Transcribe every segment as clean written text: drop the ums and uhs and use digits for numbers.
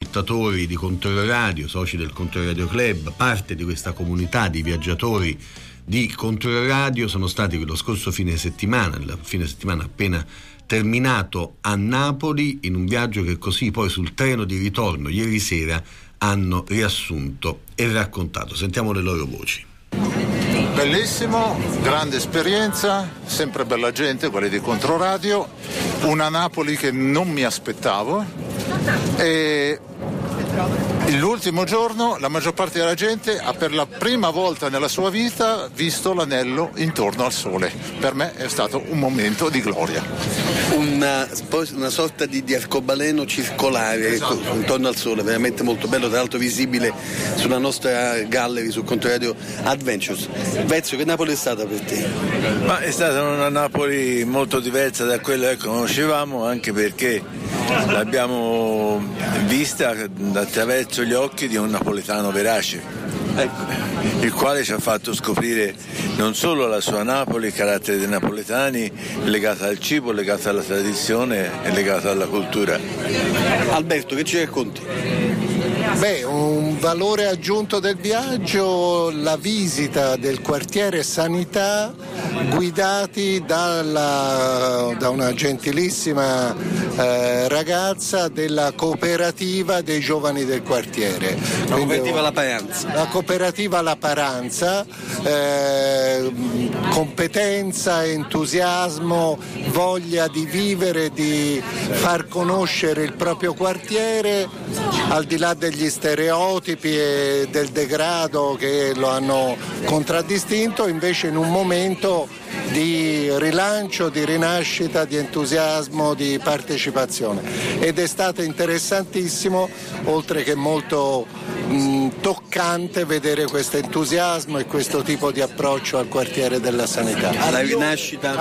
ascoltatori di Controradio, soci del Controradio Club, parte di questa comunità di viaggiatori di Controradio, sono stati lo scorso fine settimana appena terminato a Napoli, in un viaggio che così poi sul treno di ritorno ieri sera hanno riassunto e raccontato. Sentiamo le loro voci. Bellissimo, grande esperienza, sempre bella gente, quelli di Controradio, una Napoli che non mi aspettavo e l'ultimo giorno la maggior parte della gente ha per la prima volta nella sua vita visto l'anello intorno al sole. Per me è stato un momento di gloria. Una sorta di arcobaleno circolare, esatto, intorno al sole, veramente molto bello, tra l'altro visibile sulla nostra gallery su Controradio Adventures. Vezzo, che Napoli è stata per te? Ma è stata una Napoli molto diversa da quella che conoscevamo, anche perché l'abbiamo vista attraverso gli occhi di un napoletano verace, il quale ci ha fatto scoprire non solo la sua Napoli, i caratteri dei napoletani, legata al cibo, legata alla tradizione e legata alla cultura. Alberto, che ci racconti? Un valore aggiunto del viaggio, la visita del quartiere Sanità guidati da una gentilissima ragazza della cooperativa dei giovani del quartiere. La cooperativa La Paranza. La cooperativa La Paranza, competenza, entusiasmo, voglia di vivere, di far conoscere il proprio quartiere al di là degli stereotipi e del degrado che lo hanno contraddistinto, invece in un momento di rilancio, di rinascita, di entusiasmo, di partecipazione, ed è stato interessantissimo, oltre che molto toccante, vedere questo entusiasmo e questo tipo di approccio al quartiere della sanità. La rinascita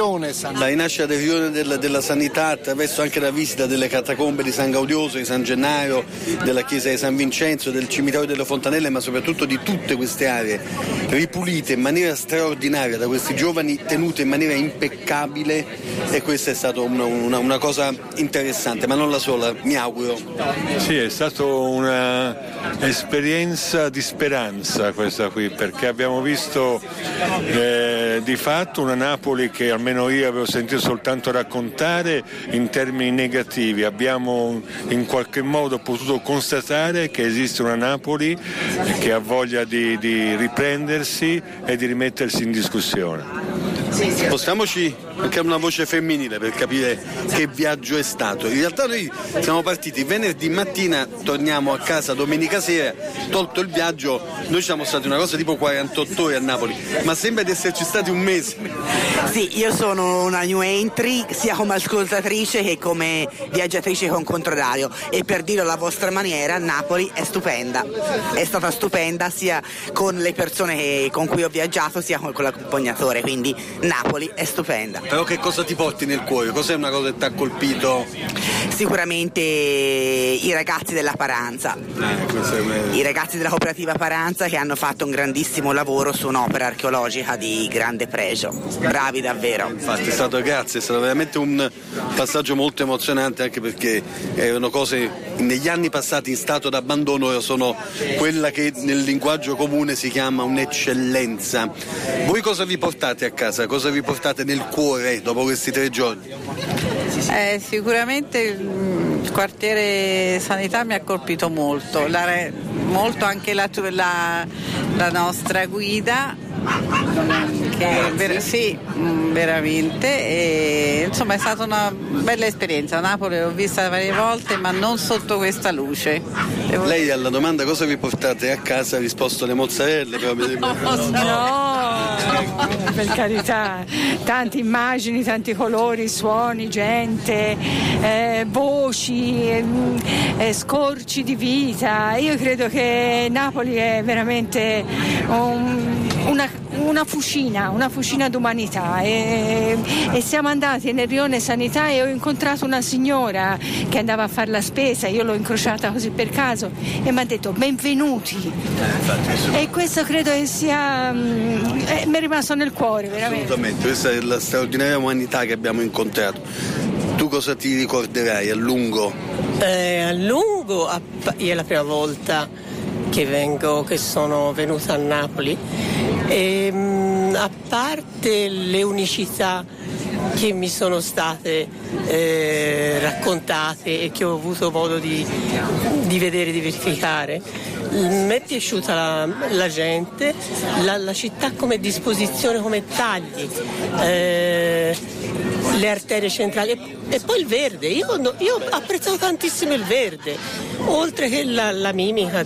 del rione della sanità attraverso anche la visita delle catacombe di San Gaudioso, di San Gennaro, della chiesa di San Vincenzo, del cimitero delle Fontanelle, ma soprattutto di tutte queste aree ripulite in maniera straordinaria da questi giovani, tenute in maniera impeccabile, e questa è stata una cosa interessante, ma non la sola, mi auguro. Sì, è stata una esperienza di speranza questa qui, perché abbiamo visto di fatto una Napoli che almeno io avevo sentito soltanto raccontare in termini negativi. Abbiamo in qualche modo potuto constatare che esiste una Napoli che ha voglia di riprendersi e di rimettersi in discussione. Spostiamoci anche a una voce femminile per capire che viaggio è stato. In realtà noi siamo partiti venerdì mattina, torniamo a casa domenica sera. Tolto il viaggio, noi siamo stati una cosa tipo 48 ore a Napoli, ma sembra di esserci stati un mese. Sì, io sono una new entry sia come ascoltatrice che come viaggiatrice con Controradio, e per dirlo alla vostra maniera, Napoli è stupenda. È stata stupenda sia con le persone con cui ho viaggiato sia con l'accompagnatore, quindi Napoli è stupenda. Però che cosa ti porti nel cuore? Cos'è una cosa che ti ha colpito? Sicuramente i ragazzi della Paranza, i ragazzi della cooperativa Paranza, che hanno fatto un grandissimo lavoro su un'opera archeologica di grande pregio. Bravi davvero. Infatti è stato veramente un passaggio molto emozionante, anche perché erano cose negli anni passati in stato d'abbandono, ora sono quella che nel linguaggio comune si chiama un'eccellenza. Voi cosa vi portate a casa? Cosa vi portate nel cuore dopo questi 3 giorni? Sicuramente il quartiere Sanità mi ha colpito molto, molto anche la nostra guida, che sì, veramente, e, insomma è stata una bella esperienza. Napoli l'ho vista varie volte, ma non sotto questa luce. Lei alla domanda cosa vi portate a casa ha risposto le mozzarelle. No, per carità, tante immagini, tanti colori, suoni, gente, voci, scorci di vita. Io credo che Napoli è veramente una fucina d'umanità, e siamo andati nel rione Sanità e ho incontrato una signora che andava a fare la spesa. Io l'ho incrociata così per caso e mi ha detto benvenuti, e questo credo che sia mi è rimasto nel cuore veramente. Assolutamente, questa è la straordinaria umanità che abbiamo incontrato. Tu cosa ti ricorderai a lungo? A lungo, io è la prima volta che sono venuta a Napoli, a parte le unicità che mi sono state raccontate e che ho avuto modo di vedere, di verificare, mi è piaciuta la gente, la città come disposizione, come tagli, le arterie centrali e poi il verde. Io ho apprezzato tantissimo il verde, oltre che la mimica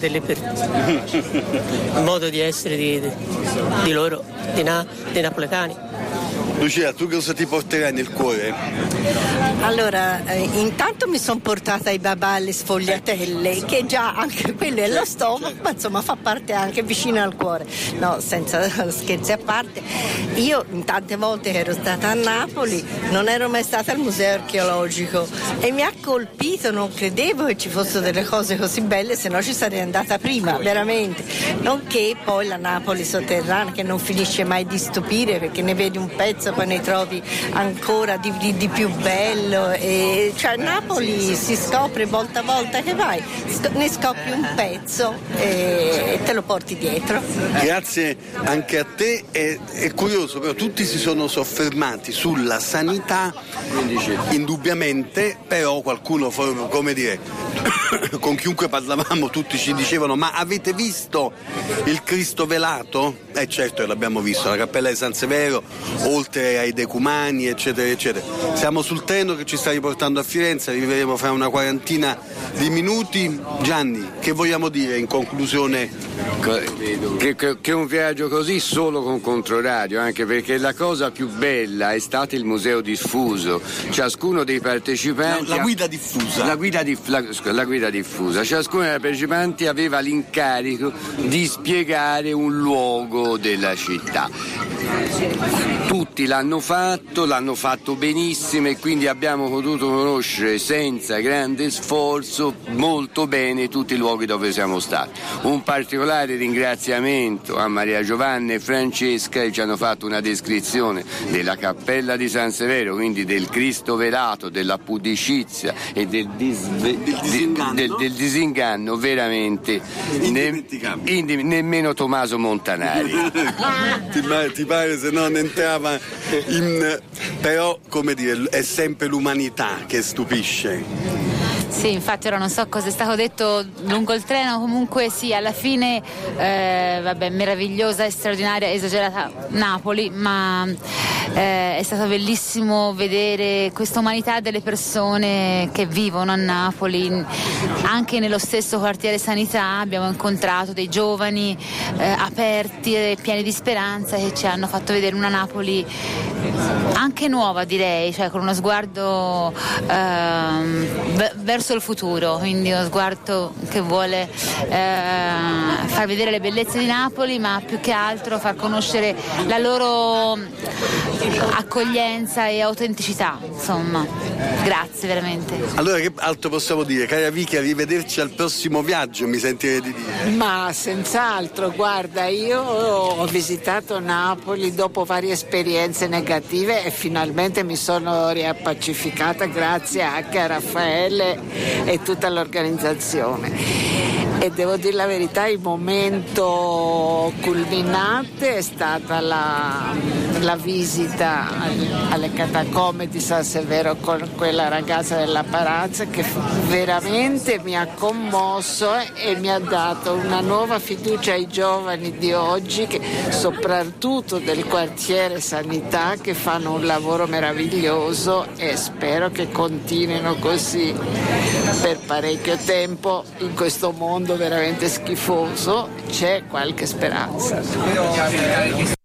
il modo di essere di loro, dei napoletani. Lucia, tu cosa ti porterai nel cuore? Allora, intanto mi sono portata i babà alle sfogliatelle, che già anche quello è lo stomaco, ma insomma fa parte anche vicino al cuore. No, senza scherzi a parte, io tante volte che ero stata a Napoli non ero mai stata al museo archeologico e mi ha colpito, non credevo che ci fossero delle cose così belle, se no ci sarei andata prima, veramente. Nonché poi la Napoli sotterranea che non finisce mai di stupire, perché ne vedi un pezzo poi ne trovi ancora di più bello, e cioè Napoli si scopre volta a volta che vai, ne scopri un pezzo e te lo porti dietro. Grazie anche a te. È curioso, però tutti si sono soffermati sulla sanità, indubbiamente, però qualcuno, come dire, con chiunque parlavamo tutti ci dicevano: ma avete visto il Cristo velato? Certo, l'abbiamo visto, la Cappella di San Severo, oltre ai decumani, eccetera eccetera. Siamo sul treno che ci sta riportando a Firenze, arriveremo fra una quarantina di minuti. Gianni, che vogliamo dire in conclusione? Che un viaggio così solo con Controradio, anche perché la cosa più bella è stato il museo diffuso. Ciascuno dei partecipanti, la guida diffusa. La guida diffusa. Ciascuno dei partecipanti aveva l'incarico di spiegare un luogo della città. Tutti l'hanno fatto benissimo, e quindi abbiamo potuto conoscere senza grande sforzo molto bene tutti i luoghi dove siamo stati. Un particolare ringraziamento a Maria Giovanna e Francesca, che ci hanno fatto una descrizione della Cappella di San Severo, quindi del Cristo velato, della pudicizia e del disinganno veramente nemmeno Tommaso Montanari. Ti pare, se non entrava in... Però, come dire, è sempre l'umanità che stupisce. Sì, infatti ora non so cosa è stato detto lungo il treno, comunque sì, alla fine meravigliosa e straordinaria, esagerata Napoli, ma è stato bellissimo vedere questa umanità delle persone che vivono a Napoli. Anche nello stesso quartiere Sanità abbiamo incontrato dei giovani aperti e pieni di speranza, che ci hanno fatto vedere una Napoli anche nuova, direi, cioè con uno sguardo verso il futuro, quindi uno sguardo che vuole far vedere le bellezze di Napoli, ma più che altro far conoscere la loro accoglienza e autenticità, insomma. Grazie veramente. Allora, che altro possiamo dire? Cara Vicky, arrivederci al prossimo viaggio, mi sentirei di dire. Ma senz'altro, guarda, io ho visitato Napoli dopo varie esperienze negative e finalmente mi sono riappacificata grazie anche a Raffaele e tutta l'organizzazione. E devo dire la verità, il momento culminante è stata la visita alle catacombe di San Severo con quella ragazza della Paranza, che veramente mi ha commosso e mi ha dato una nuova fiducia ai giovani di oggi, che soprattutto del quartiere Sanità, che fanno un lavoro meraviglioso, e spero che continuino così per parecchio tempo. In questo mondo veramente schifoso c'è qualche speranza.